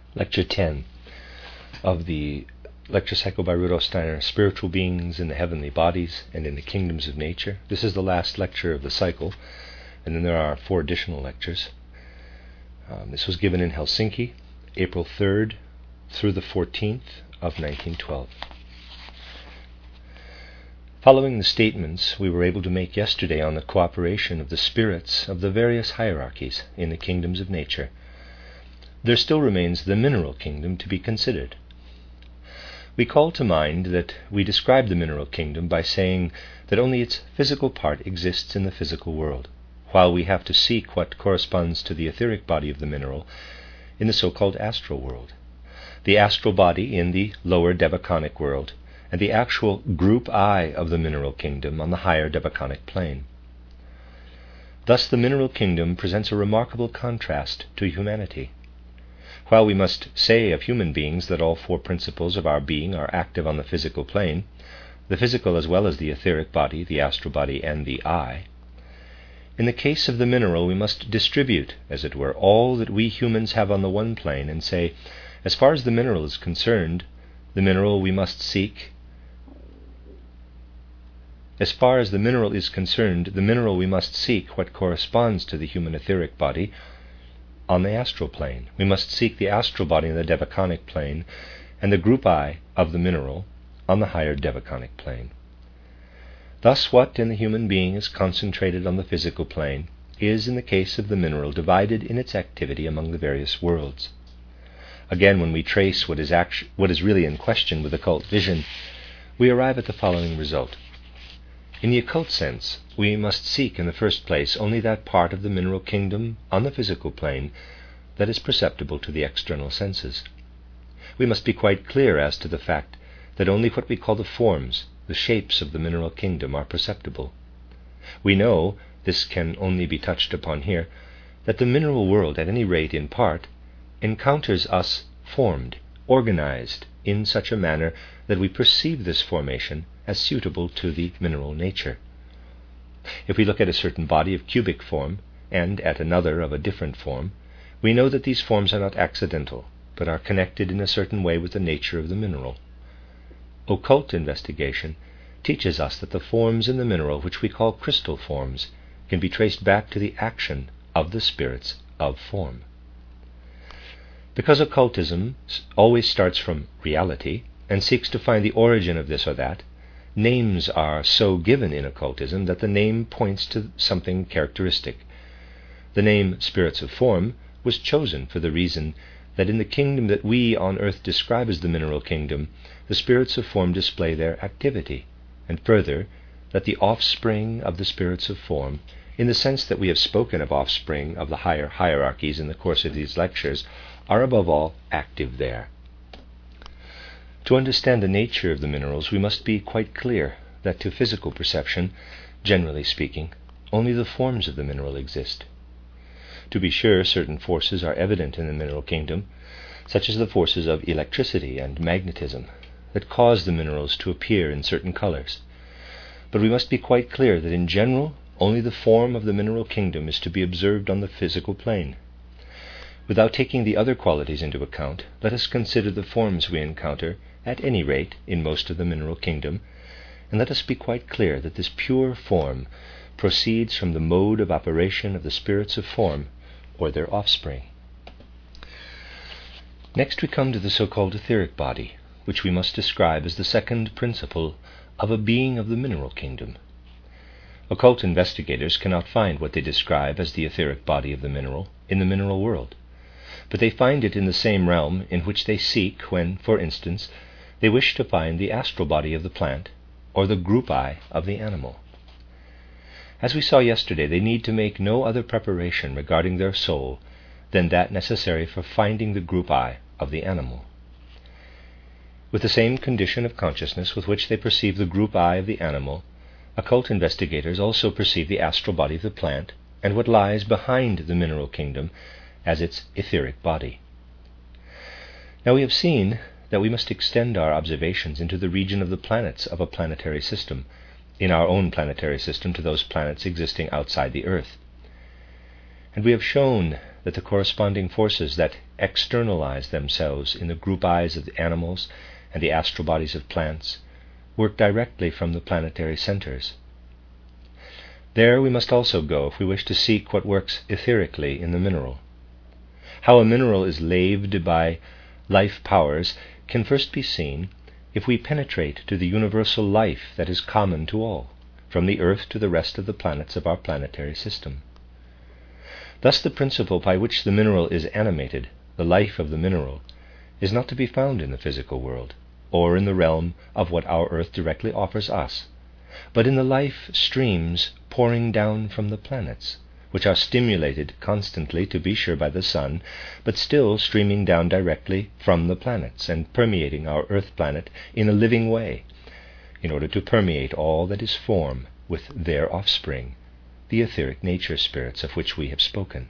Lecture 10 of the lecture cycle by Rudolf Steiner, Spiritual Beings in the Heavenly Bodies and in the Kingdoms of Nature. This is the last lecture of the cycle, and then there are 4 additional lectures. This was given in Helsinki, April 3rd through the 14th of 1912. Following the statements we were able to make yesterday on the cooperation of the spirits of the various hierarchies in the kingdoms of nature, there still remains the mineral kingdom to be considered. We call to mind that we describe the mineral kingdom by saying that only its physical part exists in the physical world, while we have to seek what corresponds to the etheric body of the mineral in the so-called astral world, the astral body in the lower devachanic world, and the actual group I of the mineral kingdom on the higher devachanic plane. Thus the mineral kingdom presents a remarkable contrast to humanity. While we must say of human beings that all 4 principles of our being are active on the physical plane, the physical as well as the etheric body, the astral body, and the I, in the case of the mineral we must distribute, as it were, all that we humans have on the one plane and say, as far as the mineral is concerned, the mineral we must seek what corresponds to the human etheric body on the astral plane. We must seek the astral body in the devachanic plane and the group I of the mineral on the higher devachanic plane. Thus what in the human being is concentrated on the physical plane is, in the case of the mineral, divided in its activity among the various worlds. Again, when we trace what is really in question with occult vision, we arrive at the following result. In the occult sense, we must seek in the first place only that part of the mineral kingdom on the physical plane that is perceptible to the external senses. We must be quite clear as to the fact that only what we call the forms, the shapes of the mineral kingdom are perceptible. We know, this can only be touched upon here, that the mineral world, at any rate in part, encounters us formed, organized in such a manner that we perceive this formation as suitable to the mineral nature. If we look at a certain body of cubic form and at another of a different form, we know that these forms are not accidental, but are connected in a certain way with the nature of the mineral. Occult investigation teaches us that the forms in the mineral, which we call crystal forms, can be traced back to the action of the spirits of form. Because occultism always starts from reality and seeks to find the origin of this or that, names are so given in occultism that the name points to something characteristic. The name spirits of form was chosen for the reason that in the kingdom that we on earth describe as the mineral kingdom, the spirits of form display their activity, and further, that the offspring of the spirits of form, in the sense that we have spoken of offspring of the higher hierarchies in the course of these lectures, are above all active there. To understand the nature of the minerals, we must be quite clear that to physical perception, generally speaking, only the forms of the mineral exist. To be sure, certain forces are evident in the mineral kingdom, such as the forces of electricity and magnetism, that cause the minerals to appear in certain colors. But we must be quite clear that in general, only the form of the mineral kingdom is to be observed on the physical plane. Without taking the other qualities into account, let us consider the forms we encounter, at any rate, in most of the mineral kingdom, and let us be quite clear that this pure form proceeds from the mode of operation of the spirits of form, or their offspring. Next we come to the so-called etheric body, which we must describe as the second principle of a being of the mineral kingdom. Occult investigators cannot find what they describe as the etheric body of the mineral in the mineral world, but they find it in the same realm in which they seek when, for instance, they wish to find the astral body of the plant or the group I of the animal. As we saw yesterday, they need to make no other preparation regarding their soul than that necessary for finding the group I of the animal. With the same condition of consciousness with which they perceive the group I of the animal, occult investigators also perceive the astral body of the plant and what lies behind the mineral kingdom as its etheric body. Now we have seen that we must extend our observations into the region of the planets of a planetary system, in our own planetary system to those planets existing outside the Earth. And we have shown that the corresponding forces that externalize themselves in the group eyes of the animals and the astral bodies of plants work directly from the planetary centers. There we must also go if we wish to seek what works etherically in the mineral. How a mineral is laved by life powers can first be seen if we penetrate to the universal life that is common to all, from the Earth to the rest of the planets of our planetary system. Thus the principle by which the mineral is animated, the life of the mineral, is not to be found in the physical world, or in the realm of what our Earth directly offers us, but in the life streams pouring down from the planets, which are stimulated constantly, to be sure, by the sun, but still streaming down directly from the planets and permeating our Earth planet in a living way, in order to permeate all that is form with their offspring, the etheric nature spirits of which we have spoken.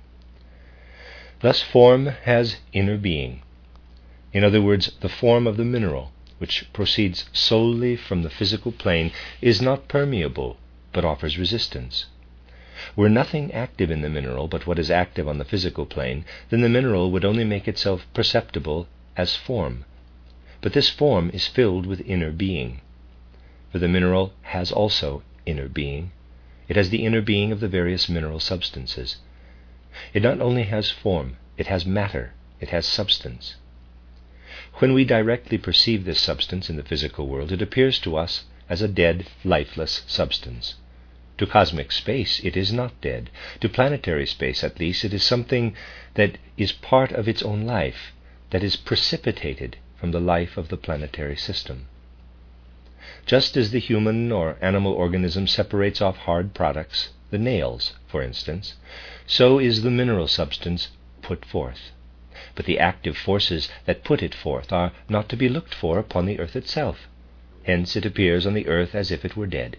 Thus form has inner being. In other words, the form of the mineral, which proceeds solely from the physical plane, is not permeable, but offers resistance. Were nothing active in the mineral but what is active on the physical plane, then the mineral would only make itself perceptible as form. But this form is filled with inner being. For the mineral has also inner being. It has the inner being of the various mineral substances. It not only has form, it has matter, it has substance. When we directly perceive this substance in the physical world, it appears to us as a dead, lifeless substance. To cosmic space it is not dead. To planetary space, at least, it is something that is part of its own life, that is precipitated from the life of the planetary system. Just as the human or animal organism separates off hard products, the nails, for instance, so is the mineral substance put forth. But the active forces that put it forth are not to be looked for upon the earth itself. Hence it appears on the earth as if it were dead.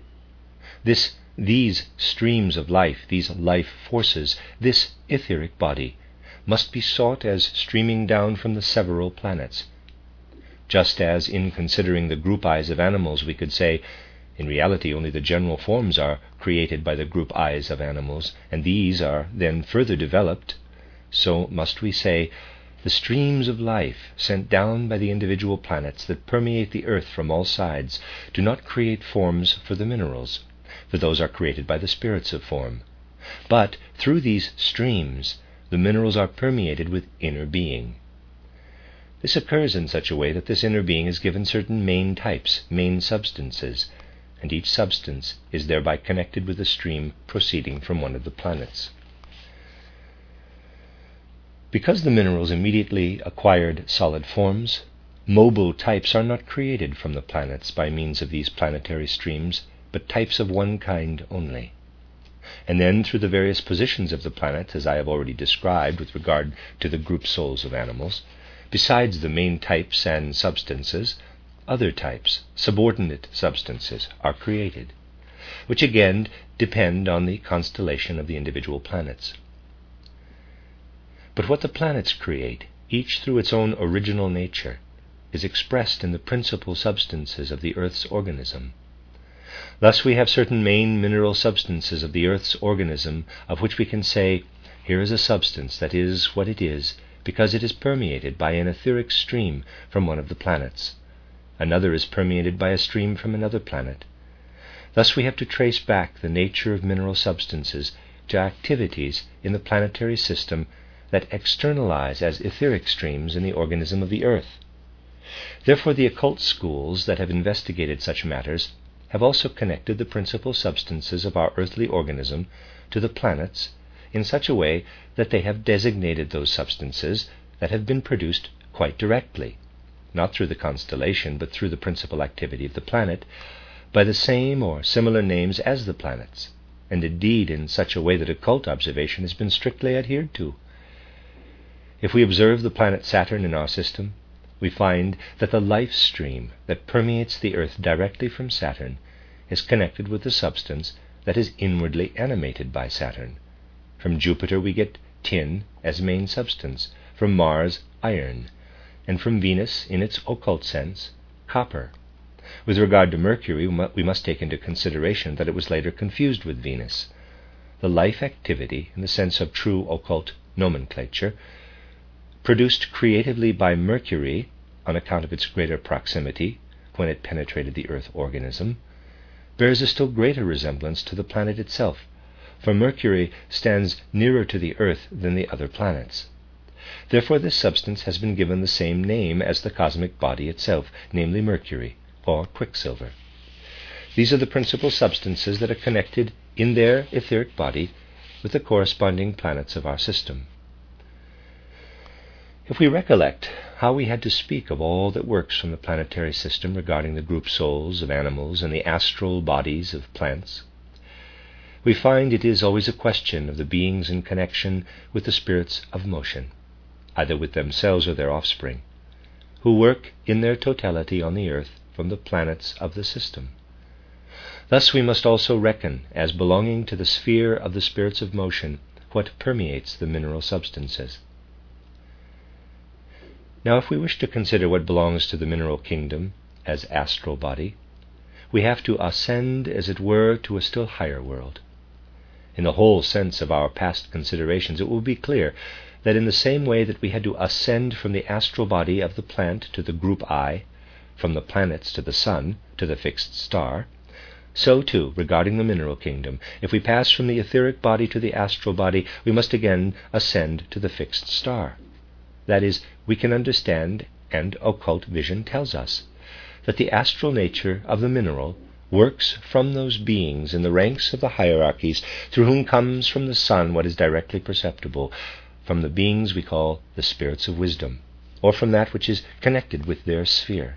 These streams of life, these life forces, this etheric body, must be sought as streaming down from the several planets. Just as in considering the group eyes of animals we could say, in reality only the general forms are created by the group eyes of animals, and these are then further developed, so must we say, the streams of life sent down by the individual planets that permeate the earth from all sides do not create forms for the minerals, for those are created by the spirits of form. But through these streams, the minerals are permeated with inner being. This occurs in such a way that this inner being is given certain main types, main substances, and each substance is thereby connected with a stream proceeding from one of the planets. Because the minerals immediately acquired solid forms, mobile types are not created from the planets by means of these planetary streams, but types of one kind only. And then, through the various positions of the planets, as I have already described with regard to the group souls of animals, besides the main types and substances, other types, subordinate substances, are created, which again depend on the constellation of the individual planets. But what the planets create, each through its own original nature, is expressed in the principal substances of the Earth's organism. Thus we have certain main mineral substances of the Earth's organism of which we can say, here is a substance that is what it is because it is permeated by an etheric stream from one of the planets. Another is permeated by a stream from another planet. Thus we have to trace back the nature of mineral substances to activities in the planetary system that externalize as etheric streams in the organism of the Earth. Therefore the occult schools that have investigated such matters have also connected the principal substances of our earthly organism to the planets in such a way that they have designated those substances that have been produced quite directly, not through the constellation but through the principal activity of the planet, by the same or similar names as the planets, and indeed in such a way that occult observation has been strictly adhered to. If we observe the planet Saturn in our system, we find that the life stream that permeates the Earth directly from Saturn is connected with the substance that is inwardly animated by Saturn. From Jupiter we get tin as main substance, from Mars iron, and from Venus, in its occult sense, copper. With regard to Mercury, we must take into consideration that it was later confused with Venus. the life activity, in the sense of true occult nomenclature, produced creatively by Mercury on account of its greater proximity when it penetrated the earth organism, bears a still greater resemblance to the planet itself, for Mercury stands nearer to the earth than the other planets. Therefore this substance has been given the same name as the cosmic body itself, namely Mercury, or quicksilver. These are the principal substances that are connected in their etheric body with the corresponding planets of our system. If we recollect how we had to speak of all that works from the planetary system regarding the group souls of animals and the astral bodies of plants, we find it is always a question of the beings in connection with the spirits of motion, either with themselves or their offspring, who work in their totality on the earth from the planets of the system. Thus we must also reckon as belonging to the sphere of the spirits of motion what permeates the mineral substances. Now, if we wish to consider what belongs to the mineral kingdom as astral body, we have to ascend, as it were, to a still higher world. In the whole sense of our past considerations, it will be clear that in the same way that we had to ascend from the astral body of the plant to the group I, from the planets to the sun, to the fixed star, so too, regarding the mineral kingdom, if we pass from the etheric body to the astral body, we must again ascend to the fixed star. That is, we can understand, and occult vision tells us, that the astral nature of the mineral works from those beings in the ranks of the hierarchies through whom comes from the sun what is directly perceptible, from the beings we call the spirits of wisdom, or from that which is connected with their sphere.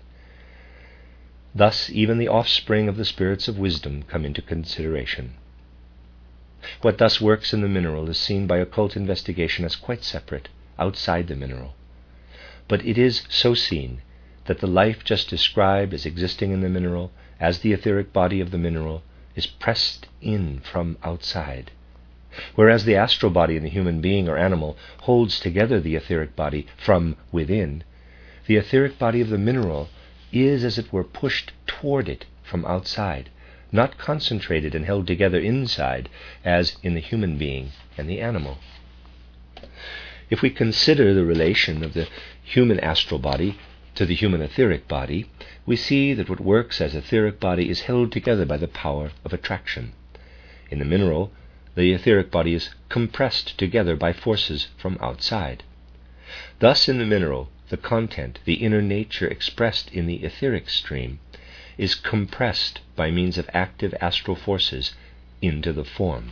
Thus even the offspring of the spirits of wisdom come into consideration. What thus works in the mineral is seen by occult investigation as quite separate, outside the mineral. But it is so seen that the life just described as existing in the mineral, as the etheric body of the mineral, is pressed in from outside. Whereas the astral body in the human being or animal holds together the etheric body from within, the etheric body of the mineral is, as it were, pushed toward it from outside, not concentrated and held together inside, as in the human being and the animal. If we consider the relation of the human astral body to the human etheric body, we see that what works as etheric body is held together by the power of attraction. In the mineral, the etheric body is compressed together by forces from outside. Thus in the mineral, the content, the inner nature expressed in the etheric stream, is compressed by means of active astral forces into the form.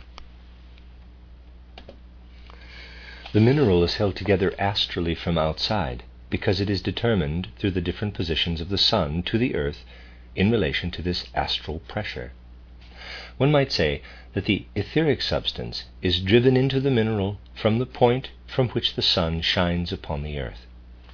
The mineral is held together astrally from outside because it is determined through the different positions of the sun to the earth in relation to this astral pressure. One might say that the etheric substance is driven into the mineral from the point from which the sun shines upon the earth.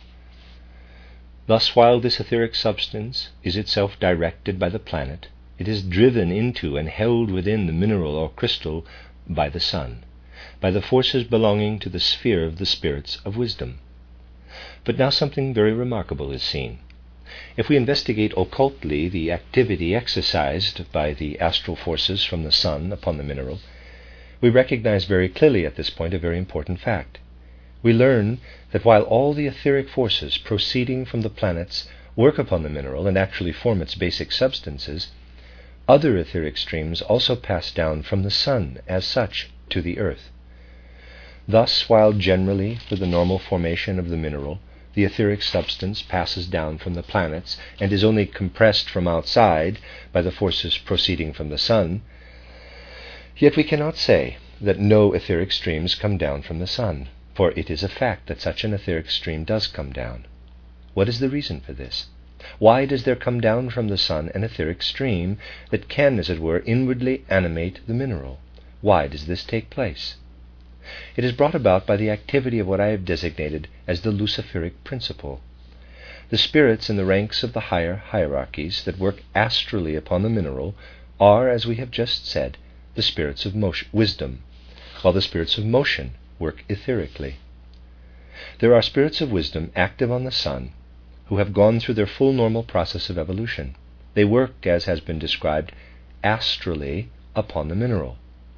Thus, while this etheric substance is itself directed by the planet, it is driven into and held within the mineral or crystal by the sun, by the forces belonging to the sphere of the spirits of wisdom. But now something very remarkable is seen. If we investigate occultly the activity exercised by the astral forces from the sun upon the mineral, we recognize very clearly at this point a very important fact. We learn that while all the etheric forces proceeding from the planets work upon the mineral and actually form its basic substances, other etheric streams also pass down from the sun as such to the earth. Thus, while generally, for the normal formation of the mineral, the etheric substance passes down from the planets and is only compressed from outside by the forces proceeding from the sun, yet we cannot say that no etheric streams come down from the sun, for it is a fact that such an etheric stream does come down. What is the reason for this? Why does there come down from the sun an etheric stream that can, as it were, inwardly animate the mineral? Why does this take place? It is brought about by the activity of what I have designated as the luciferic principle. The spirits in the ranks of the higher hierarchies that work astrally upon the mineral are, as we have just said, the spirits of wisdom, while the spirits of motion work etherically. There are spirits of wisdom active on the sun who have gone through their full normal process of evolution. They work, as has been described, astrally upon the mineral.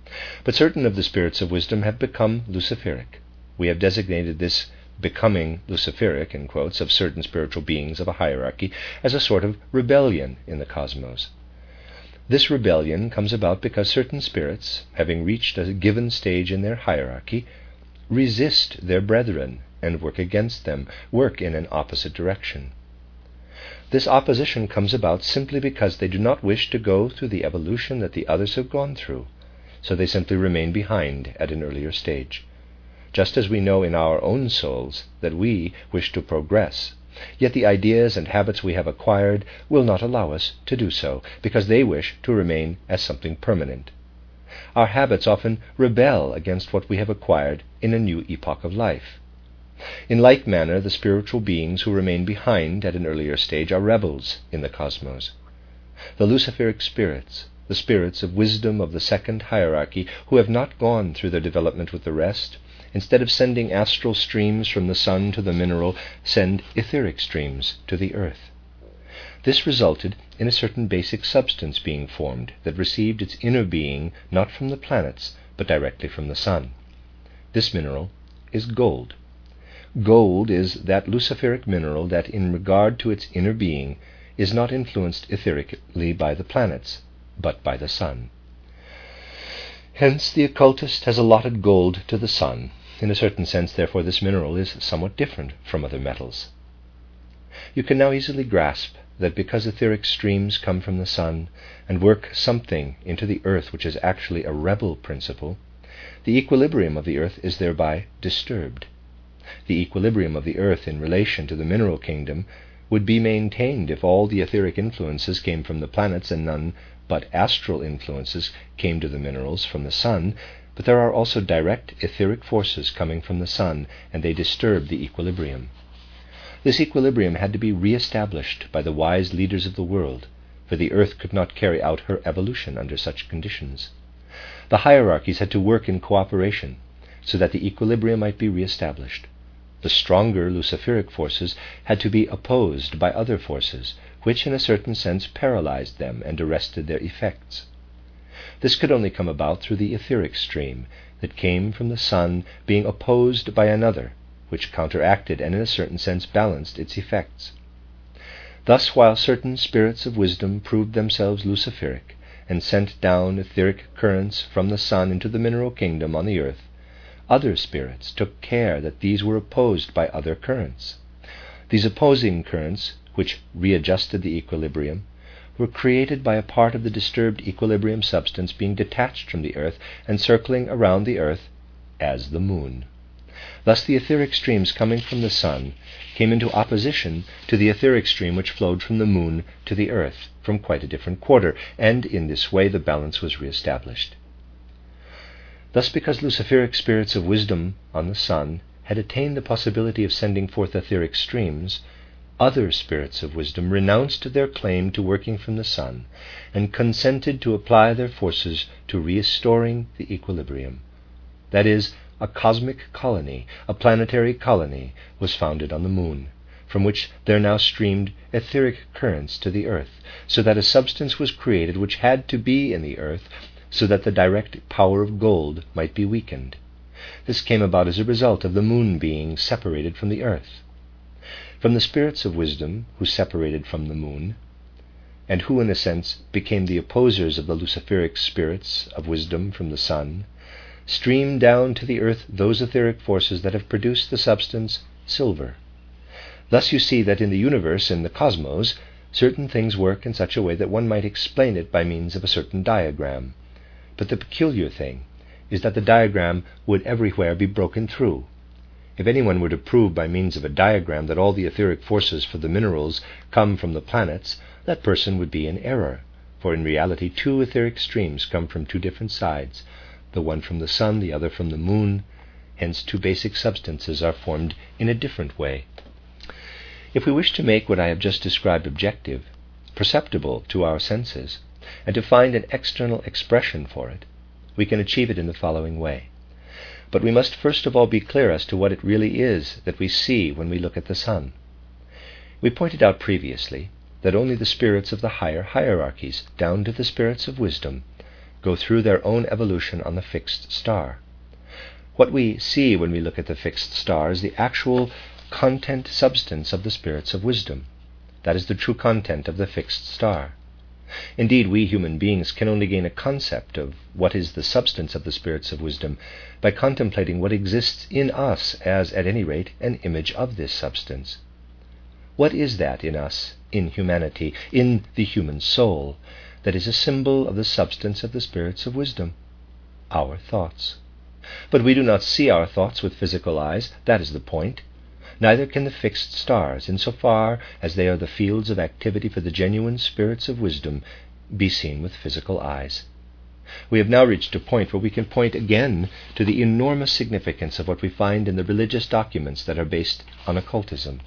But certain of the spirits of wisdom have become luciferic. We have designated this becoming luciferic, in quotes, of certain spiritual beings of a hierarchy as a sort of rebellion in the cosmos. This rebellion comes about because certain spirits, having reached a given stage in their hierarchy, resist their brethren and work against them, work in an opposite direction. This opposition comes about simply because they do not wish to go through the evolution that the others have gone through, so they simply remain behind at an earlier stage. Just as we know in our own souls that we wish to progress, yet the ideas and habits we have acquired will not allow us to do so, because they wish to remain as something permanent. Our habits often rebel against what we have acquired in a new epoch of life. In like manner, the spiritual beings who remain behind at an earlier stage are rebels in the cosmos. The luciferic spirits, the spirits of wisdom of the second hierarchy, who have not gone through their development with the rest, instead of sending astral streams from the sun to the mineral, send etheric streams to the earth. This resulted in a certain basic substance being formed that received its inner being not from the planets, but directly from the sun. This mineral is gold. Gold is that luciferic mineral that, in regard to its inner being, is not influenced etherically by the planets, but by the sun. Hence the occultist has allotted gold to the sun. In a certain sense, therefore, this mineral is somewhat different from other metals. You can now easily grasp that because etheric streams come from the sun and work something into the earth which is actually a rebel principle, the equilibrium of the earth is thereby disturbed. The equilibrium of the earth in relation to the mineral kingdom would be maintained if all the etheric influences came from the planets and none but astral influences came to the minerals from the sun, but there are also direct etheric forces coming from the sun, and they disturb the equilibrium. This equilibrium had to be re-established by the wise leaders of the world, for the earth could not carry out her evolution under such conditions. The hierarchies had to work in cooperation so that the equilibrium might be re-established. The stronger luciferic forces had to be opposed by other forces, which in a certain sense paralyzed them and arrested their effects. This could only come about through the etheric stream that came from the sun being opposed by another, which counteracted and in a certain sense balanced its effects. Thus, while certain spirits of wisdom proved themselves luciferic and sent down etheric currents from the sun into the mineral kingdom on the earth, other spirits took care that these were opposed by other currents. These opposing currents, which readjusted the equilibrium, were created by a part of the disturbed equilibrium substance being detached from the earth and circling around the earth as the moon. Thus the etheric streams coming from the sun came into opposition to the etheric stream which flowed from the moon to the earth from quite a different quarter, and in this way the balance was re-established. Thus, because luciferic spirits of wisdom on the sun had attained the possibility of sending forth etheric streams, other spirits of wisdom renounced their claim to working from the sun and consented to apply their forces to restoring the equilibrium. That is, a cosmic colony, a planetary colony, was founded on the moon, from which there now streamed etheric currents to the earth, so that a substance was created which had to be in the earth so that the direct power of gold might be weakened. This came about as a result of the moon being separated from the earth. From the spirits of wisdom who separated from the moon, and who in a sense became the opposers of the luciferic spirits of wisdom from the sun, stream down to the earth those etheric forces that have produced the substance silver. Thus you see that in the universe, in the cosmos, certain things work in such a way that one might explain it by means of a certain diagram. But the peculiar thing is that the diagram would everywhere be broken through. If anyone were to prove by means of a diagram that all the etheric forces for the minerals come from the planets, that person would be in error, for in reality two etheric streams come from two different sides, the one from the sun, the other from the moon. Hence two basic substances are formed in a different way. If we wish to make what I have just described objective, perceptible to our senses, and to find an external expression for it, we can achieve it in the following way. But we must first of all be clear as to what it really is that we see when we look at the sun. We pointed out previously that only the spirits of the higher hierarchies, down to the spirits of wisdom, go through their own evolution on the fixed star. What we see when we look at the fixed star is the actual content substance of the spirits of wisdom. That is the true content of the fixed star. Indeed, we human beings can only gain a concept of what is the substance of the spirits of wisdom by contemplating what exists in us as, at any rate, an image of this substance. What is that in us, in humanity, in the human soul, that is a symbol of the substance of the spirits of wisdom? Our thoughts. But we do not see our thoughts with physical eyes, that is the point. Neither can the fixed stars, insofar as they are the fields of activity for the genuine spirits of wisdom, be seen with physical eyes. We have now reached a point where we can point again to the enormous significance of what we find in the religious documents that are based on occultism.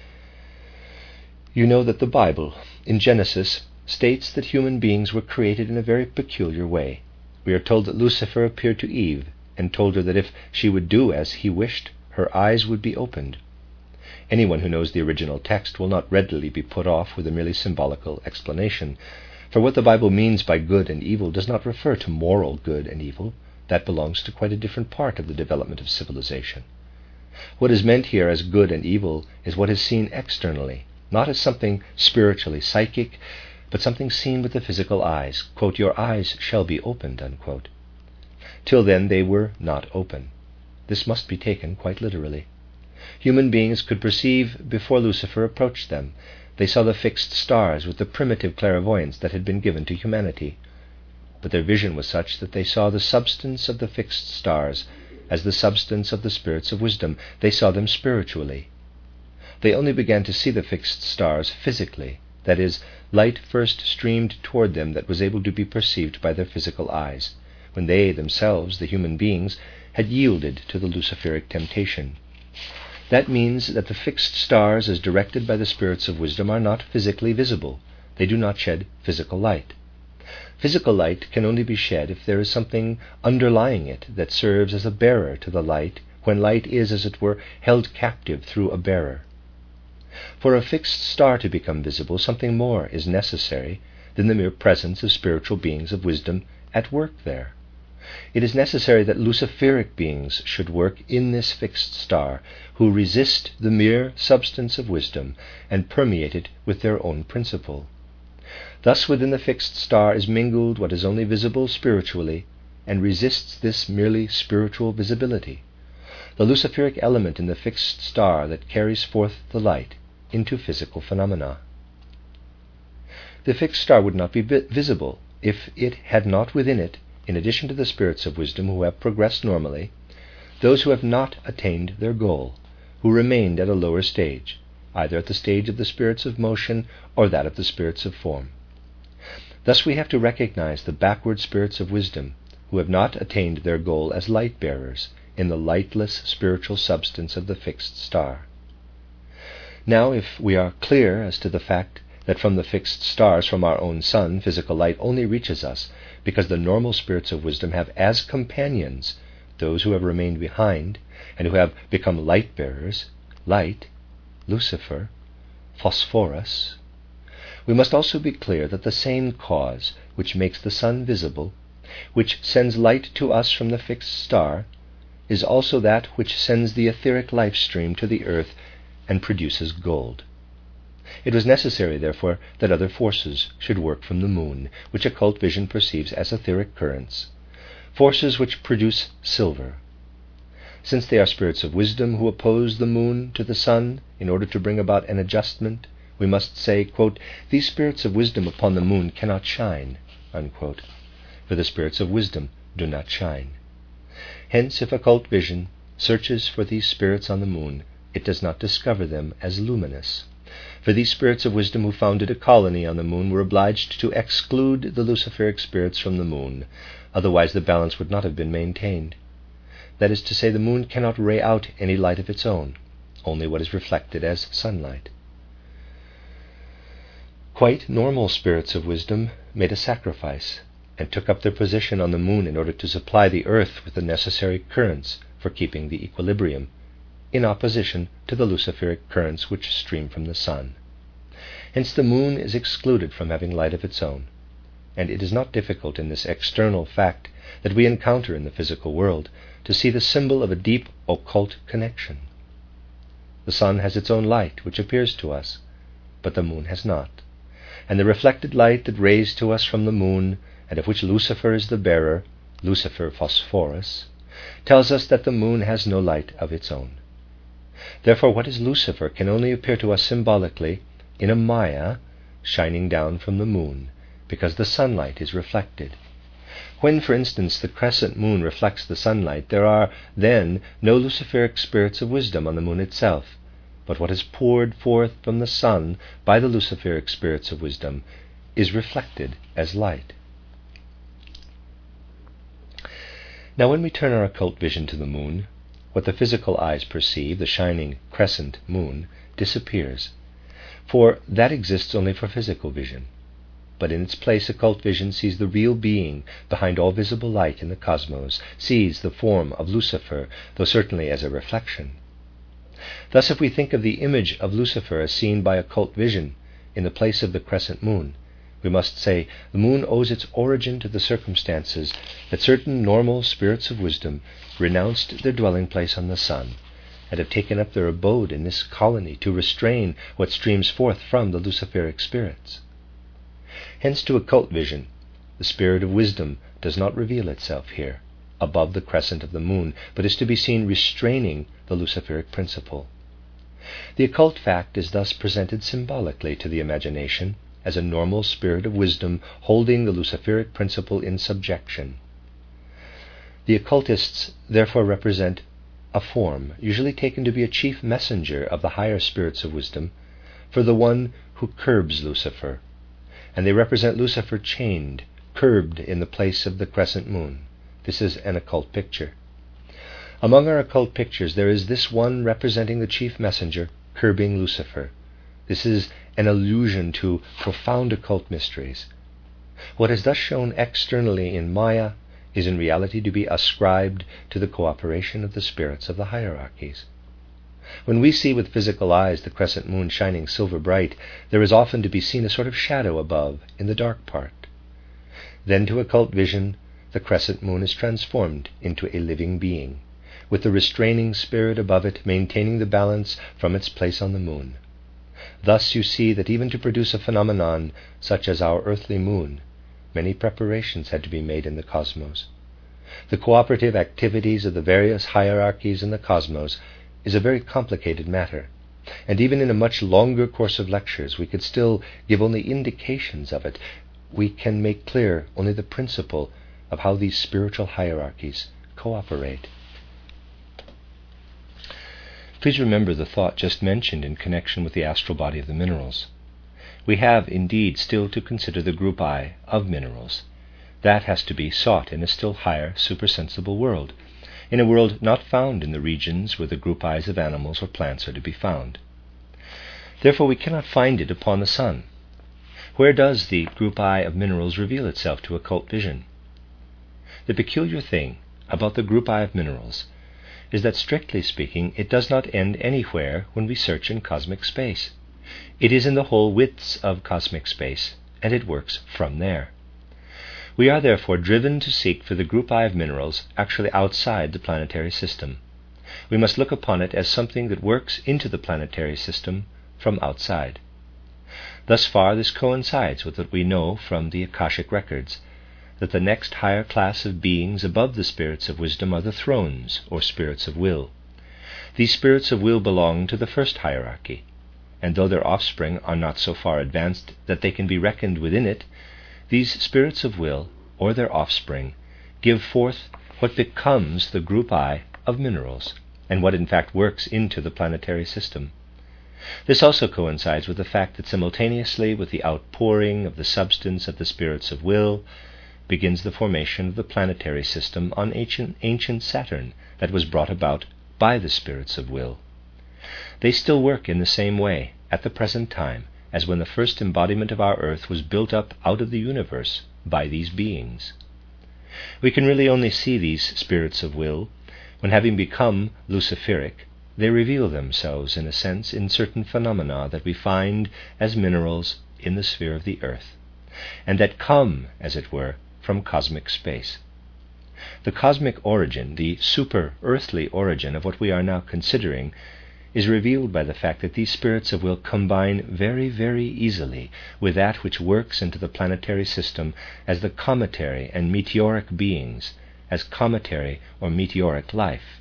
You know that the Bible, in Genesis, states that human beings were created in a very peculiar way. We are told that Lucifer appeared to Eve and told her that if she would do as he wished, her eyes would be opened. Anyone who knows the original text will not readily be put off with a merely symbolical explanation, for what the Bible means by good and evil does not refer to moral good and evil. That belongs to quite a different part of the development of civilization. What is meant here as good and evil is what is seen externally, not as something spiritually psychic, but something seen with the physical eyes. Quote, "Your eyes shall be opened," unquote. Till then they were not open. This must be taken quite literally. Human beings could perceive before Lucifer approached them. They saw the fixed stars with the primitive clairvoyance that had been given to humanity. But their vision was such that they saw the substance of the fixed stars as the substance of the spirits of wisdom. They saw them spiritually. They only began to see the fixed stars physically. That is, light first streamed toward them that was able to be perceived by their physical eyes, when they themselves, the human beings, had yielded to the Luciferic temptation. That means that the fixed stars, as directed by the spirits of wisdom, are not physically visible. They do not shed physical light. Physical light can only be shed if there is something underlying it that serves as a bearer to the light, when light is, as it were, held captive through a bearer. For a fixed star to become visible, something more is necessary than the mere presence of spiritual beings of wisdom at work there. It is necessary that Luciferic beings should work in this fixed star, who resist the mere substance of wisdom and permeate it with their own principle. Thus within the fixed star is mingled what is only visible spiritually and resists this merely spiritual visibility, the Luciferic element in the fixed star that carries forth the light into physical phenomena. The fixed star would not be visible if it had not within it, in addition to the spirits of wisdom who have progressed normally, those who have not attained their goal, who remained at a lower stage, either at the stage of the spirits of motion or that of the spirits of form. Thus we have to recognize the backward spirits of wisdom, who have not attained their goal as light-bearers in the lightless spiritual substance of the fixed star. Now, if we are clear as to the fact that from the fixed stars, from our own sun, physical light only reaches us because the normal spirits of wisdom have as companions those who have remained behind and who have become light-bearers, light, Lucifer, Phosphorus, we must also be clear that the same cause which makes the sun visible, which sends light to us from the fixed star, is also that which sends the etheric life stream to the earth and produces gold. It was necessary, therefore, that other forces should work from the moon, which occult vision perceives as etheric currents, forces which produce silver. Since they are spirits of wisdom who oppose the moon to the sun in order to bring about an adjustment, we must say, quote, "These spirits of wisdom upon the moon cannot shine," unquote, for the spirits of wisdom do not shine. Hence, if occult vision searches for these spirits on the moon, it does not discover them as luminous. For these spirits of wisdom who founded a colony on the moon were obliged to exclude the Luciferic spirits from the moon, otherwise the balance would not have been maintained. That is to say, the moon cannot ray out any light of its own, only what is reflected as sunlight. Quite normal spirits of wisdom made a sacrifice and took up their position on the moon in order to supply the earth with the necessary currents for keeping the equilibrium, in opposition to the Luciferic currents which stream from the sun. Hence the moon is excluded from having light of its own. and it is not difficult in this external fact that we encounter in the physical world to see the symbol of a deep occult connection. The sun has its own light which appears to us, but the moon has not, and the reflected light that rays to us from the moon, and of which Lucifer is the bearer, Lucifer Phosphorus, tells us that the moon has no light of its own. Therefore what is Lucifer can only appear to us symbolically in a Maya shining down from the moon, because the sunlight is reflected. When, for instance, the crescent moon reflects the sunlight, there are then no Luciferic spirits of wisdom on the moon itself, but what is poured forth from the sun by the Luciferic spirits of wisdom is reflected as light. Now when we turn our occult vision to the moon, what the physical eyes perceive, the shining crescent moon, disappears, for that exists only for physical vision. But in its place occult vision sees the real being behind all visible light in the cosmos, sees the form of Lucifer, though certainly as a reflection. Thus if we think of the image of Lucifer as seen by occult vision in the place of the crescent moon, we must say the moon owes its origin to the circumstances that certain normal spirits of wisdom renounced their dwelling place on the sun, and have taken up their abode in this colony to restrain what streams forth from the Luciferic spirits. Hence to occult vision, the spirit of wisdom does not reveal itself here, above the crescent of the moon, but is to be seen restraining the Luciferic principle. The occult fact is thus presented symbolically to the imagination as a normal spirit of wisdom holding the Luciferic principle in subjection. The occultists therefore represent a form, usually taken to be a chief messenger of the higher spirits of wisdom, for the one who curbs Lucifer, and they represent Lucifer chained, curbed in the place of the crescent moon. This is an occult picture. Among our occult pictures there is this one representing the chief messenger, curbing Lucifer. This is an allusion to profound occult mysteries. What is thus shown externally in Maya is in reality to be ascribed to the cooperation of the spirits of the hierarchies. When we see with physical eyes the crescent moon shining silver bright, there is often to be seen a sort of shadow above in the dark part. Then to occult vision, the crescent moon is transformed into a living being, with the restraining spirit above it maintaining the balance from its place on the moon. Thus you see that even to produce a phenomenon such as our earthly moon, many preparations had to be made in the cosmos. The cooperative activities of the various hierarchies in the cosmos is a very complicated matter, and even in a much longer course of lectures we could still give only indications of it. We can make clear only the principle of how these spiritual hierarchies cooperate. Please remember the thought just mentioned in connection with the astral body of the minerals. We have indeed still to consider the group I of minerals. That has to be sought in a still higher supersensible world, in a world not found in the regions where the group I's of animals or plants are to be found. Therefore we cannot find it upon the sun. Where does the group I of minerals reveal itself to occult vision? The peculiar thing about the group I of minerals is that, strictly speaking, it does not end anywhere when we search in cosmic space. It is in the whole widths of cosmic space, and it works from there. We are therefore driven to seek for the group I of minerals actually outside the planetary system. We must look upon it as something that works into the planetary system from outside. Thus far this coincides with what we know from the Akashic records, that the next higher class of beings above the spirits of wisdom are the thrones, or spirits of will. These spirits of will belong to the first hierarchy, and though their offspring are not so far advanced that they can be reckoned within it, these spirits of will, or their offspring, give forth what becomes the group I of minerals, and what in fact works into the planetary system. This also coincides with the fact that simultaneously with the outpouring of the substance of the spirits of will begins the formation of the planetary system on ancient Saturn that was brought about by the spirits of will. They still work in the same way at the present time as when the first embodiment of our earth was built up out of the universe by these beings. We can really only see these spirits of will when, having become Luciferic, they reveal themselves, in a sense, in certain phenomena that we find as minerals in the sphere of the earth, and that come, as it were, from cosmic space. The cosmic origin, the super-earthly origin of what we are now considering, is revealed by the fact that these spirits of will combine very, very easily with that which works into the planetary system as the cometary and meteoric beings, as cometary or meteoric life.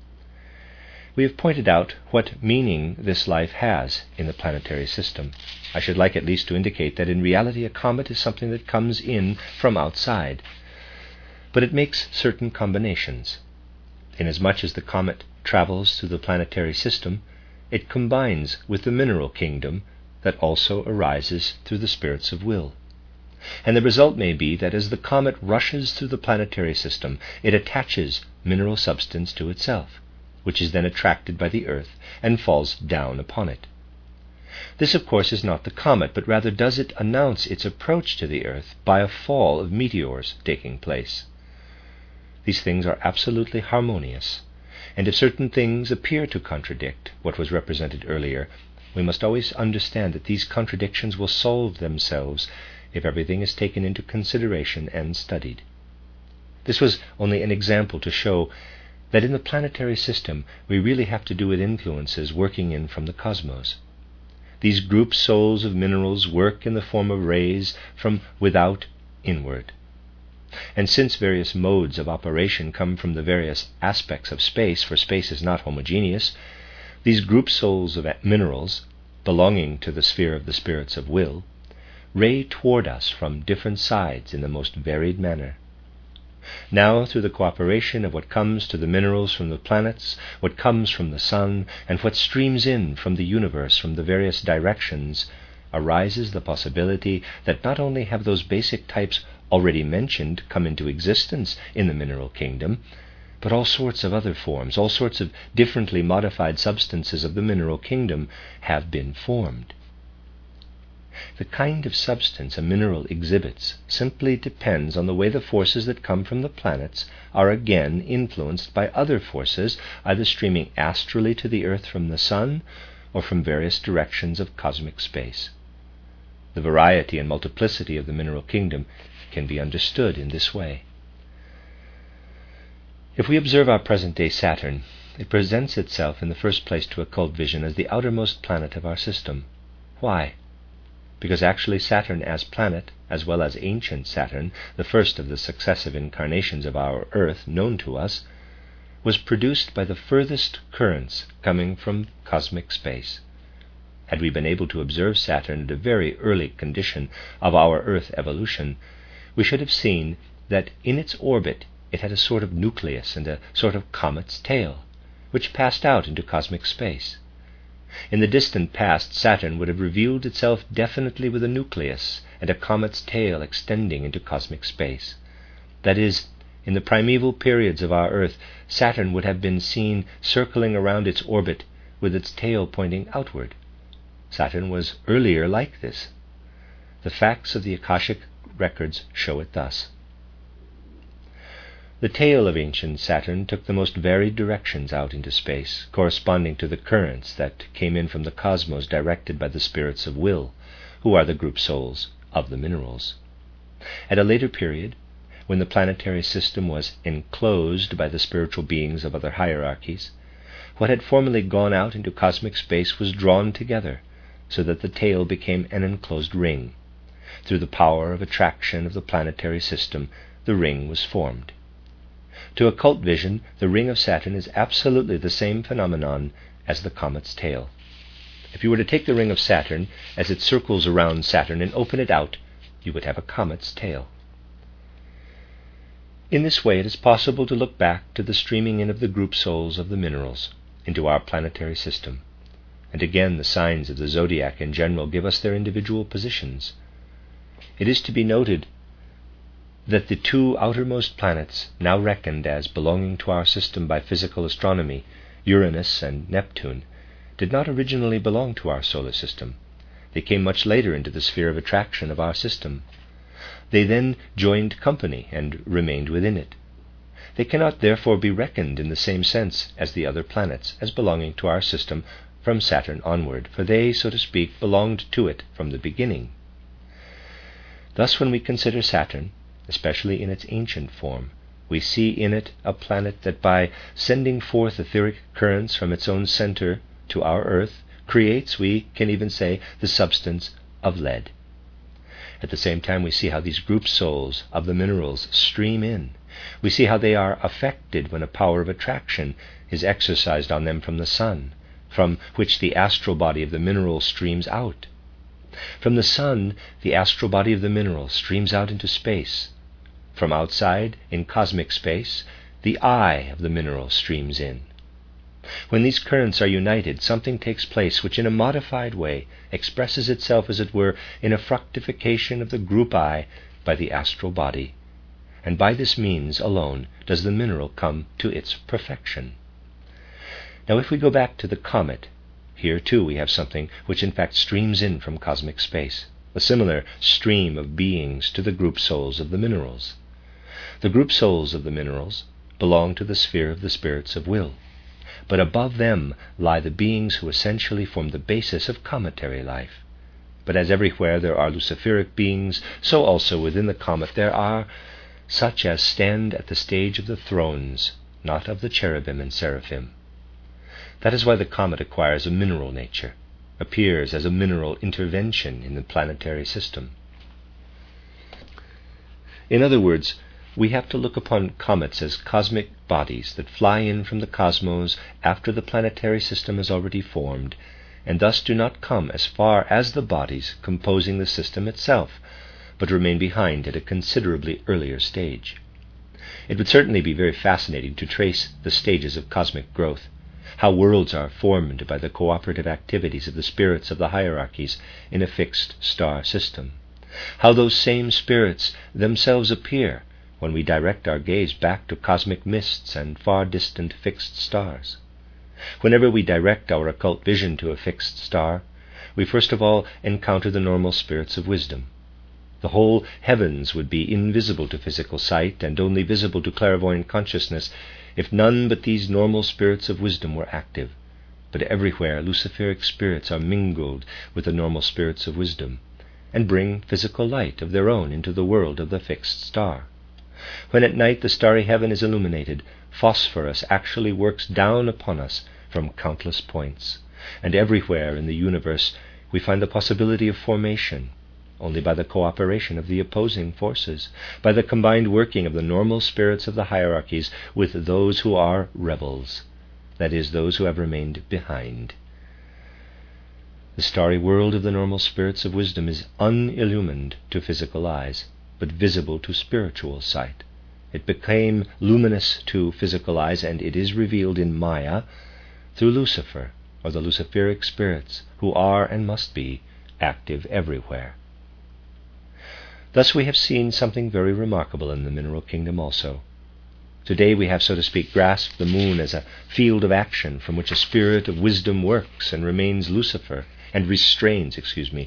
We have pointed out what meaning this life has in the planetary system. I should like at least to indicate that in reality a comet is something that comes in from outside, but it makes certain combinations. Inasmuch as the comet travels through the planetary system, it combines with the mineral kingdom that also arises through the spirits of will. And the result may be that as the comet rushes through the planetary system, it attaches mineral substance to itself, which is then attracted by the earth and falls down upon it. This, of course, is not the comet, but rather does it announce its approach to the earth by a fall of meteors taking place. These things are absolutely harmonious, and if certain things appear to contradict what was represented earlier, we must always understand that these contradictions will solve themselves if everything is taken into consideration and studied. This was only an example to show that in the planetary system we really have to do with influences working in from the cosmos. These group souls of minerals work in the form of rays from without inward. And since various modes of operation come from the various aspects of space, for space is not homogeneous, these group souls of minerals, belonging to the sphere of the spirits of will, ray toward us from different sides in the most varied manner. Now, through the cooperation of what comes to the minerals from the planets, what comes from the sun, and what streams in from the universe from the various directions, arises the possibility that not only have those basic types already mentioned come into existence in the mineral kingdom, but all sorts of other forms, all sorts of differently modified substances of the mineral kingdom have been formed. The kind of substance a mineral exhibits simply depends on the way the forces that come from the planets are again influenced by other forces, either streaming astrally to the earth from the sun or from various directions of cosmic space. The variety and multiplicity of the mineral kingdom can be understood in this way. If we observe our present-day Saturn, it presents itself in the first place to occult vision as the outermost planet of our system. Why? Because actually Saturn as planet, as well as ancient Saturn, the first of the successive incarnations of our Earth known to us, was produced by the furthest currents coming from cosmic space. Had we been able to observe Saturn at a very early condition of our Earth evolution, we should have seen that in its orbit it had a sort of nucleus and a sort of comet's tail, which passed out into cosmic space. In the distant past, Saturn would have revealed itself definitely with a nucleus and a comet's tail extending into cosmic space. That is, in the primeval periods of our Earth, Saturn would have been seen circling around its orbit with its tail pointing outward. Saturn was earlier like this. The facts of the Akashic records show it thus. The tail of ancient Saturn took the most varied directions out into space, corresponding to the currents that came in from the cosmos directed by the spirits of will, who are the group souls of the minerals. At a later period, when the planetary system was enclosed by the spiritual beings of other hierarchies, what had formerly gone out into cosmic space was drawn together, so that the tail became an enclosed ring. Through the power of attraction of the planetary system, the ring was formed. To occult vision, the ring of Saturn is absolutely the same phenomenon as the comet's tail. If you were to take the ring of Saturn as it circles around Saturn and open it out, you would have a comet's tail. In this way, it is possible to look back to the streaming in of the group souls of the minerals into our planetary system. And again, the signs of the zodiac in general give us their individual positions. It is to be noted that the two outermost planets, now reckoned as belonging to our system by physical astronomy, Uranus and Neptune, did not originally belong to our solar system. They came much later into the sphere of attraction of our system. They then joined company and remained within it. They cannot therefore be reckoned in the same sense as the other planets, as belonging to our system from Saturn onward, for they, so to speak, belonged to it from the beginning. Thus, when we consider Saturn, especially in its ancient form, we see in it a planet that, by sending forth etheric currents from its own center to our Earth, creates, we can even say, the substance of lead. At the same time, we see how these group souls of the minerals stream in. We see how they are affected when a power of attraction is exercised on them from the sun, from which the astral body of the mineral streams out. From the sun, the astral body of the mineral streams out into space. From outside, in cosmic space, the eye of the mineral streams in. When these currents are united, something takes place which in a modified way expresses itself, as it were, in a fructification of the group eye by the astral body. And by this means alone does the mineral come to its perfection. Now, if we go back to the comet, here too we have something which in fact streams in from cosmic space, a similar stream of beings to the group souls of the minerals. The group souls of the minerals belong to the sphere of the spirits of will, but above them lie the beings who essentially form the basis of cometary life. But as everywhere there are luciferic beings, so also within the comet there are such as stand at the stage of the thrones, not of the cherubim and seraphim. That is why the comet acquires a mineral nature, appears as a mineral intervention in the planetary system. In other words, we have to look upon comets as cosmic bodies that fly in from the cosmos after the planetary system is already formed, and thus do not come as far as the bodies composing the system itself, but remain behind at a considerably earlier stage. It would certainly be very fascinating to trace the stages of cosmic growth, how worlds are formed by the cooperative activities of the spirits of the hierarchies in a fixed star system, how those same spirits themselves appear when we direct our gaze back to cosmic mists and far distant fixed stars. Whenever we direct our occult vision to a fixed star, we first of all encounter the normal spirits of wisdom. The whole heavens would be invisible to physical sight and only visible to clairvoyant consciousness if none but these normal spirits of wisdom were active. But everywhere luciferic spirits are mingled with the normal spirits of wisdom, and bring physical light of their own into the world of the fixed star. When at night the starry heaven is illuminated, phosphorus actually works down upon us from countless points, and everywhere in the universe we find the possibility of formation, only by the cooperation of the opposing forces, by the combined working of the normal spirits of the hierarchies with those who are rebels, that is, those who have remained behind. The starry world of the normal spirits of wisdom is unillumined to physical eyes, but visible to spiritual sight. It became luminous to physical eyes, and it is revealed in Maya through Lucifer, or the luciferic spirits, who are and must be active everywhere. Thus we have seen something very remarkable in the mineral kingdom also. Today we have, so to speak, grasped the moon as a field of action from which a spirit of wisdom works and remains Lucifer, and restrains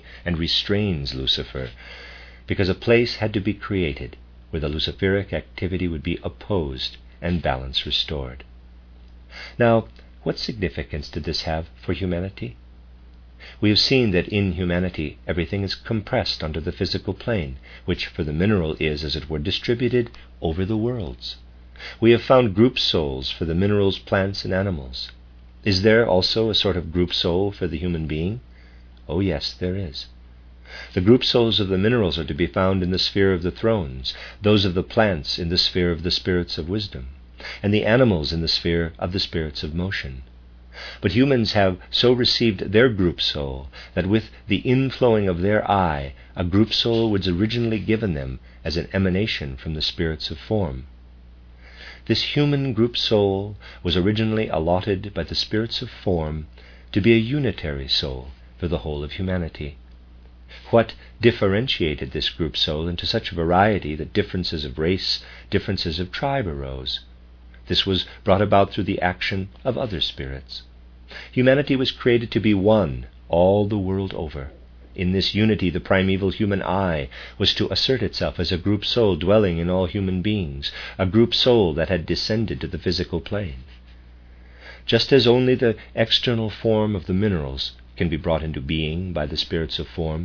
Lucifer, because a place had to be created where the luciferic activity would be opposed and balance restored. Now, what significance did this have for humanity? We have seen that in humanity everything is compressed onto the physical plane, which for the mineral is, as it were, distributed over the worlds. We have found group souls for the minerals, plants, and animals. Is there also a sort of group soul for the human being? Oh yes, there is. The group souls of the minerals are to be found in the sphere of the thrones, those of the plants in the sphere of the spirits of wisdom, and the animals in the sphere of the spirits of motion. But humans have so received their group soul that with the inflowing of their eye, a group soul was originally given them as an emanation from the spirits of form. This human group soul was originally allotted by the spirits of form to be a unitary soul for the whole of humanity. What differentiated this group soul into such variety that differences of race, differences of tribe arose? This was brought about through the action of other spirits. Humanity was created to be one all the world over. In this unity, the primeval human I was to assert itself as a group soul dwelling in all human beings, a group soul that had descended to the physical plane. Just as only the external form of the minerals can be brought into being by the spirits of form,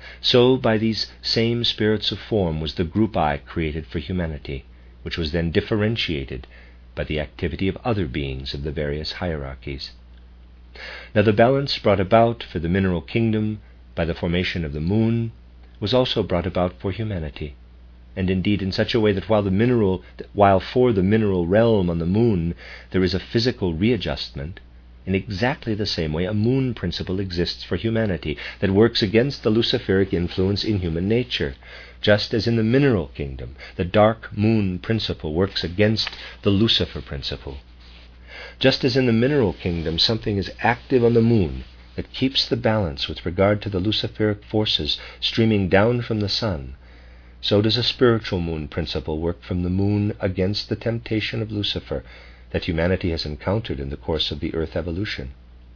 So by these same spirits of form was the group I created for humanity, which was then differentiated by the activity of other beings of the various hierarchies. Now the balance brought about for the mineral kingdom by the formation of the moon was also brought about for humanity, and indeed in such a way that while for the mineral realm on the moon there is a physical readjustment, in exactly the same way a moon principle exists for humanity that works against the luciferic influence in human nature, just as in the mineral kingdom the dark moon principle works against the Lucifer principle. Just as in the mineral kingdom something is active on the moon that keeps the balance with regard to the luciferic forces streaming down from the sun, so does a spiritual moon principle work from the moon against the temptation of Lucifer that humanity has encountered in the course of the earth evolution.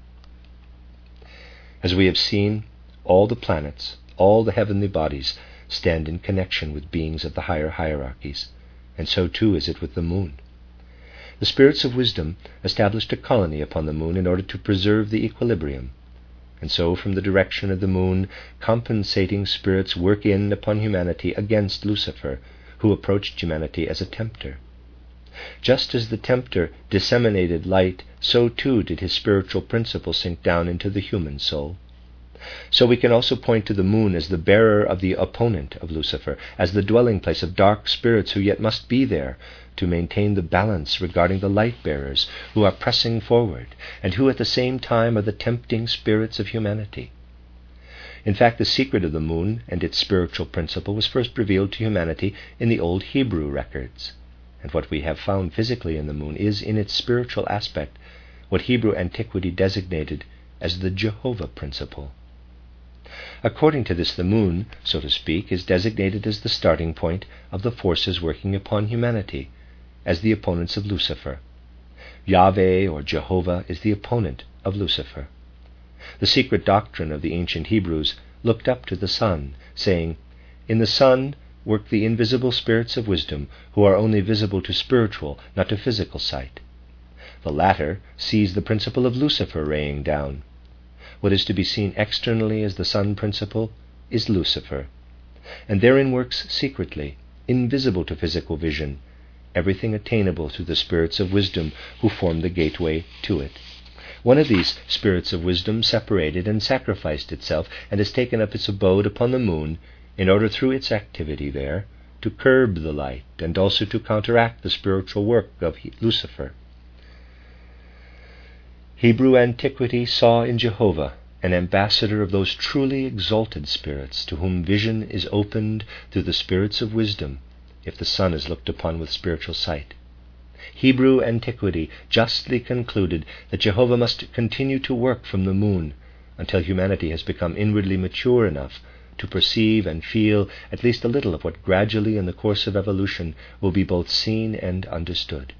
As we have seen, all the planets, all the heavenly bodies stand in connection with beings of the higher hierarchies, and so too is it with the moon. The spirits of wisdom established a colony upon the moon in order to preserve the equilibrium, and so from the direction of the moon compensating spirits work in upon humanity against Lucifer, who approached humanity as a tempter. Just as the tempter disseminated light, so too did his spiritual principle sink down into the human soul. So we can also point to the moon as the bearer of the opponent of Lucifer, as the dwelling place of dark spirits who yet must be there to maintain the balance regarding the light bearers who are pressing forward, and who at the same time are the tempting spirits of humanity. In fact, the secret of the moon and its spiritual principle was first revealed to humanity in the old Hebrew records, and what we have found physically in the moon is, in its spiritual aspect, what Hebrew antiquity designated as the Jehovah principle. According to this, the moon, so to speak, is designated as the starting point of the forces working upon humanity, as the opponents of Lucifer. Yahweh, or Jehovah, is the opponent of Lucifer. The secret doctrine of the ancient Hebrews looked up to the sun, saying, "In the sun work the invisible spirits of wisdom, who are only visible to spiritual, not to physical sight." The latter sees the principle of Lucifer raying down. What is to be seen externally as the sun principle is Lucifer, and therein works secretly, invisible to physical vision, everything attainable through the spirits of wisdom who form the gateway to it. One of these spirits of wisdom separated and sacrificed itself and has taken up its abode upon the moon in order through its activity there to curb the light and also to counteract the spiritual work of Lucifer. Hebrew antiquity saw in Jehovah an ambassador of those truly exalted spirits to whom vision is opened through the spirits of wisdom if the sun is looked upon with spiritual sight. Hebrew antiquity justly concluded that Jehovah must continue to work from the moon until humanity has become inwardly mature enough to perceive and feel at least a little of what gradually in the course of evolution will be both seen and understood.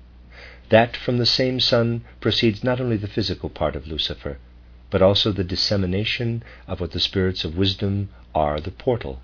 That from the same sun proceeds not only the physical part of Lucifer, but also the dissemination of what the spirits of wisdom are the portal.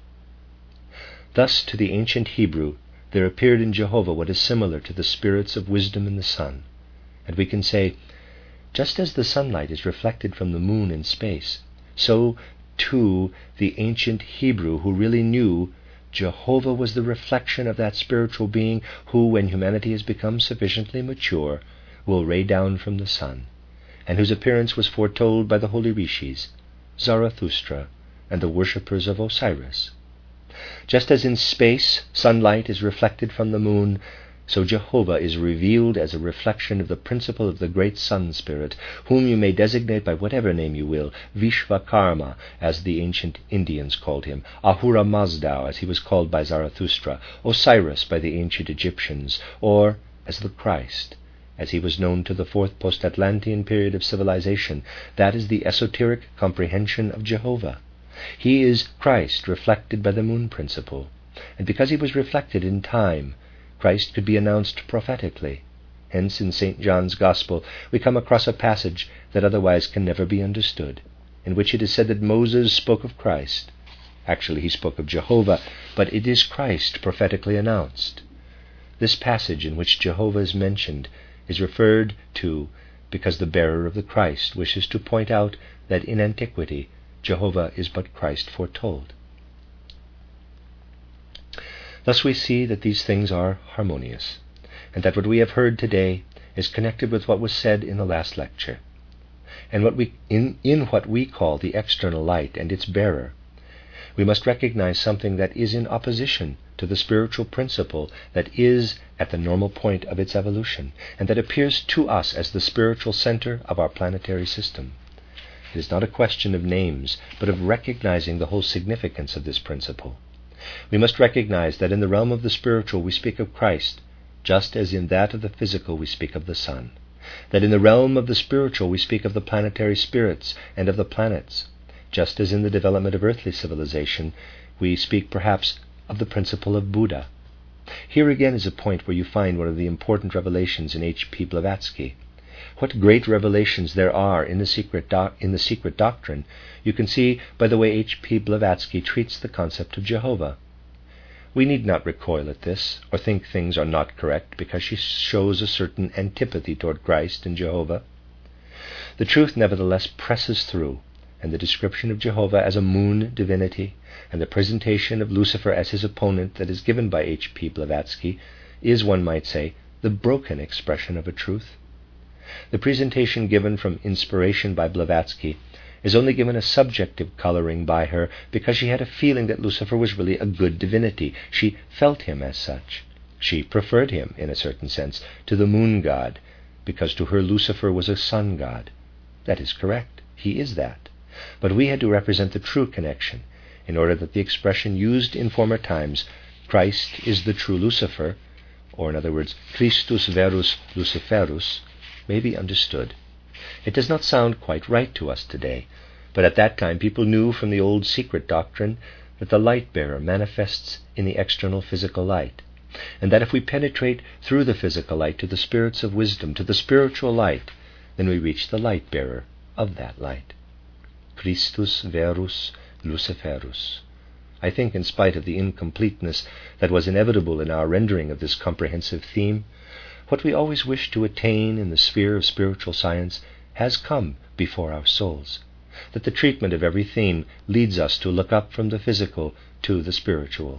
Thus, to the ancient Hebrew, there appeared in Jehovah what is similar to the spirits of wisdom in the sun, and we can say, just as the sunlight is reflected from the moon in space, so too the ancient Hebrew who really knew Jehovah was the reflection of that spiritual being who, when humanity has become sufficiently mature, will ray down from the sun, and whose appearance was foretold by the holy rishis, Zarathustra, and the worshippers of Osiris. Just as in space sunlight is reflected from the moon, so Jehovah is revealed as a reflection of the principle of the great sun spirit, whom you may designate by whatever name you will, Vishvakarma, as the ancient Indians called him, Ahura Mazda, as he was called by Zarathustra, Osiris by the ancient Egyptians, or as the Christ, as he was known to the fourth post-Atlantean period of civilization. That is the esoteric comprehension of Jehovah. He is Christ reflected by the moon principle, and because he was reflected in time, Christ could be announced prophetically. Hence, in St. John's Gospel, we come across a passage that otherwise can never be understood, in which it is said that Moses spoke of Christ. Actually, he spoke of Jehovah, but it is Christ prophetically announced. This passage in which Jehovah is mentioned is referred to because the bearer of the Christ wishes to point out that in antiquity Jehovah is but Christ foretold. Thus we see that these things are harmonious, and that what we have heard today is connected with what was said in the last lecture. And in what we call the external light and its bearer, we must recognize something that is in opposition to the spiritual principle that is at the normal point of its evolution, and that appears to us as the spiritual center of our planetary system. It is not a question of names, but of recognizing the whole significance of this principle. We must recognize that in the realm of the spiritual we speak of Christ, just as in that of the physical we speak of the sun. That in the realm of the spiritual we speak of the planetary spirits and of the planets, just as in the development of earthly civilization we speak perhaps of the principle of Buddha. Here again is a point where you find one of the important revelations in H.P. Blavatsky. What great revelations there are in the secret doctrine you can see by the way H.P. Blavatsky treats the concept of Jehovah. We need not recoil at this, or think things are not correct because she shows a certain antipathy toward Christ and Jehovah. The truth nevertheless presses through, and the description of Jehovah as a moon divinity, and the presentation of Lucifer as his opponent that is given by H.P. Blavatsky is, one might say, the broken expression of a truth. The presentation given from inspiration by Blavatsky is only given a subjective coloring by her because she had a feeling that Lucifer was really a good divinity. She felt him as such. She preferred him, in a certain sense, to the moon god, because to her Lucifer was a sun god. That is correct. He is that. But we had to represent the true connection, in order that the expression used in former times, Christ is the true Lucifer, or in other words, Christus verus Luciferus, may be understood. It does not sound quite right to us today, but at that time people knew from the old secret doctrine that the light-bearer manifests in the external physical light, and that if we penetrate through the physical light to the spirits of wisdom, to the spiritual light, then we reach the light-bearer of that light. Christus verus Luciferus. I think, in spite of the incompleteness that was inevitable in our rendering of this comprehensive theme, what we always wish to attain in the sphere of spiritual science has come before our souls, that the treatment of every theme leads us to look up from the physical to the spiritual.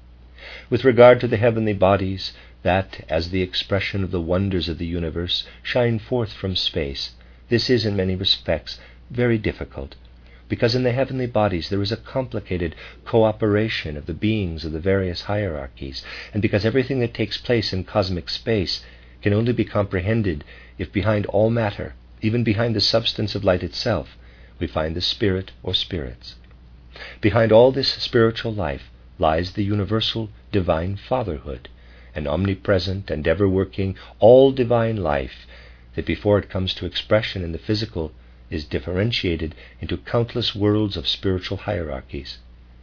With regard to the heavenly bodies, that, as the expression of the wonders of the universe, shine forth from space, this is in many respects very difficult, because in the heavenly bodies there is a complicated cooperation of the beings of the various hierarchies, and because everything that takes place in cosmic space can only be comprehended if behind all matter, even behind the substance of light itself, we find the spirit or spirits. Behind all this spiritual life lies the universal divine fatherhood, an omnipresent and ever-working, all-divine life that before it comes to expression in the physical is differentiated into countless worlds of spiritual hierarchies.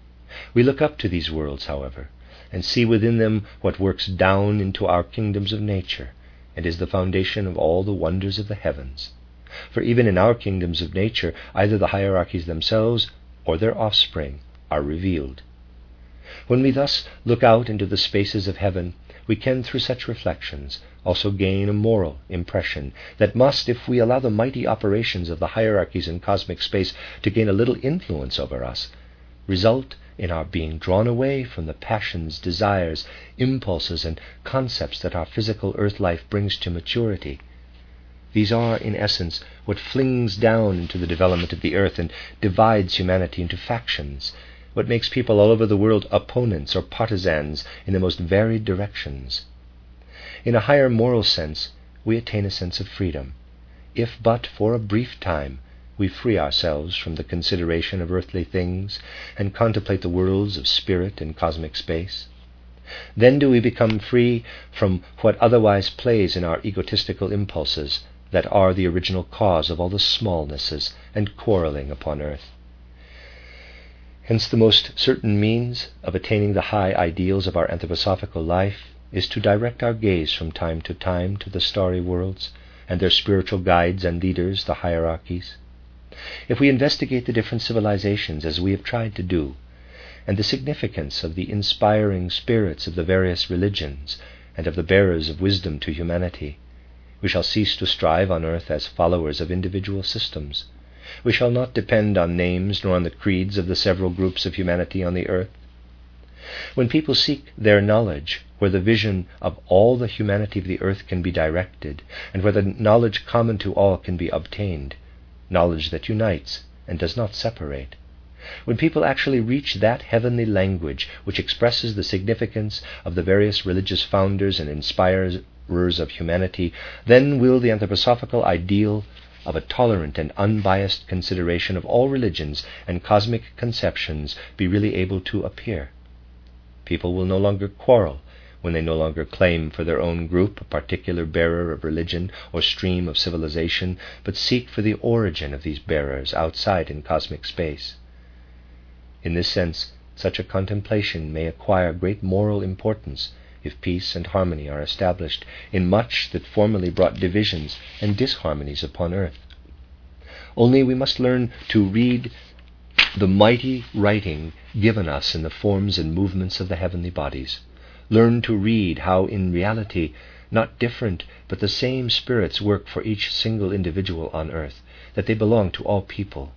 We look up to these worlds, however, and see within them what works down into our kingdoms of nature, and is the foundation of all the wonders of the heavens. For even in our kingdoms of nature, either the hierarchies themselves or their offspring are revealed. When we thus look out into the spaces of heaven, we can, through such reflections, also gain a moral impression that must, if we allow the mighty operations of the hierarchies in cosmic space to gain a little influence over us, result in our being drawn away from the passions, desires, impulses, and concepts that our physical earth life brings to maturity. These are, in essence, what flings down into the development of the earth and divides humanity into factions, what makes people all over the world opponents or partisans in the most varied directions. In a higher moral sense, we attain a sense of freedom, if but for a brief time we free ourselves from the consideration of earthly things and contemplate the worlds of spirit and cosmic space. Then do we become free from what otherwise plays in our egotistical impulses that are the original cause of all the smallnesses and quarreling upon earth. Hence the most certain means of attaining the high ideals of our anthroposophical life is to direct our gaze from time to time to the starry worlds and their spiritual guides and leaders, the hierarchies. If we investigate the different civilizations as we have tried to do, and the significance of the inspiring spirits of the various religions and of the bearers of wisdom to humanity, we shall cease to strive on earth as followers of individual systems, We shall not depend on names nor on the creeds of the several groups of humanity on the earth. When people seek their knowledge, where the vision of all the humanity of the earth can be directed, and where the knowledge common to all can be obtained, knowledge that unites and does not separate, when people actually reach that heavenly language which expresses the significance of the various religious founders and inspirers of humanity, then will the anthroposophical ideal of a tolerant and unbiased consideration of all religions and cosmic conceptions be really able to appear. People will no longer quarrel when they no longer claim for their own group a particular bearer of religion or stream of civilization, but seek for the origin of these bearers outside in cosmic space. In this sense, such a contemplation may acquire great moral importance if peace and harmony are established in much that formerly brought divisions and disharmonies upon earth. Only we must learn to read the mighty writing given us in the forms and movements of the heavenly bodies. Learn to read how in reality not different but the same spirits work for each single individual on earth, that they belong to all people.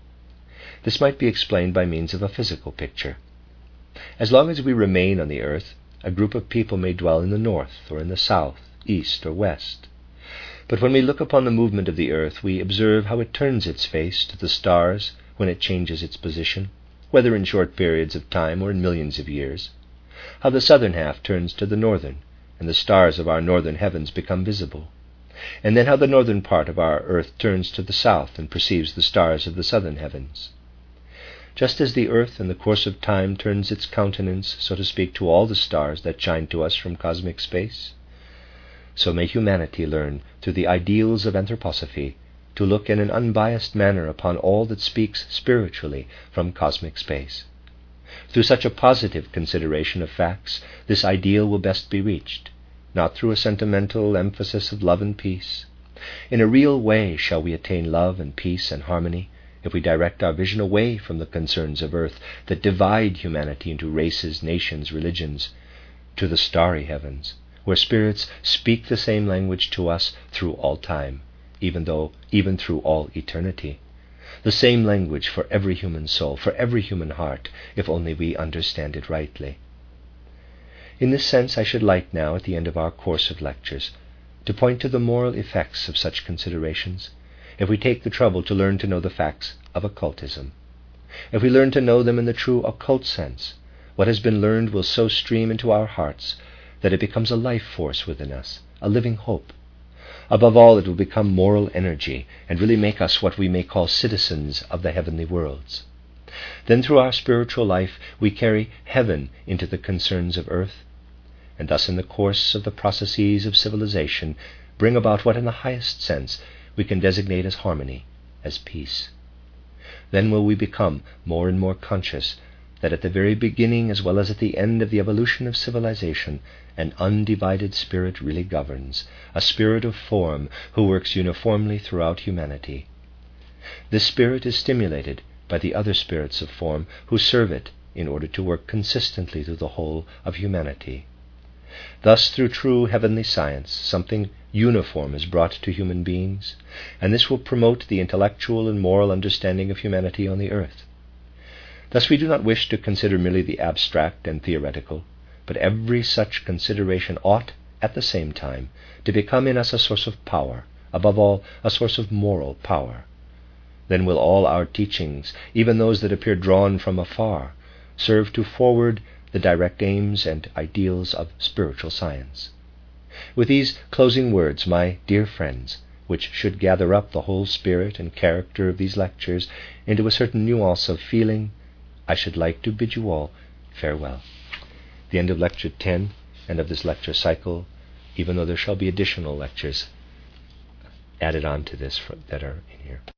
This might be explained by means of a physical picture. As long as we remain on the earth, a group of people may dwell in the north or in the south, east or west. But when we look upon the movement of the earth, we observe how it turns its face to the stars when it changes its position, whether in short periods of time or in millions of years, how the southern half turns to the northern, and the stars of our northern heavens become visible, and then how the northern part of our earth turns to the south and perceives the stars of the southern heavens. Just as the earth in the course of time turns its countenance, so to speak, to all the stars that shine to us from cosmic space, so may humanity learn, through the ideals of anthroposophy, to look in an unbiased manner upon all that speaks spiritually from cosmic space. Through such a positive consideration of facts, this ideal will best be reached, not through a sentimental emphasis of love and peace. In a real way shall we attain love and peace and harmony if we direct our vision away from the concerns of earth that divide humanity into races, nations, religions, to the starry heavens, where spirits speak the same language to us through all time, even through all eternity. The same language for every human soul, for every human heart, if only we understand it rightly. In this sense, I should like now, at the end of our course of lectures, to point to the moral effects of such considerations, if we take the trouble to learn to know the facts of occultism. If we learn to know them in the true occult sense, what has been learned will so stream into our hearts that it becomes a life force within us, a living hope. Above all, it will become moral energy and really make us what we may call citizens of the heavenly worlds. Then through our spiritual life we carry heaven into the concerns of earth, and thus in the course of the processes of civilization bring about what in the highest sense we can designate as harmony, as peace. Then will we become more and more conscious that at the very beginning as well as at the end of the evolution of civilization, an undivided spirit really governs, a spirit of form who works uniformly throughout humanity. This spirit is stimulated by the other spirits of form who serve it in order to work consistently through the whole of humanity. Thus, through true heavenly science, something uniform is brought to human beings, and this will promote the intellectual and moral understanding of humanity on the earth. Thus we do not wish to consider merely the abstract and theoretical, but every such consideration ought, at the same time, to become in us a source of power, above all, a source of moral power. Then will all our teachings, even those that appear drawn from afar, serve to forward the direct aims and ideals of spiritual science. With these closing words, my dear friends, which should gather up the whole spirit and character of these lectures into a certain nuance of feeling, I should like to bid you all farewell. The end of Lecture 10 and of this lecture cycle, even though there shall be additional lectures added on to this that are in here.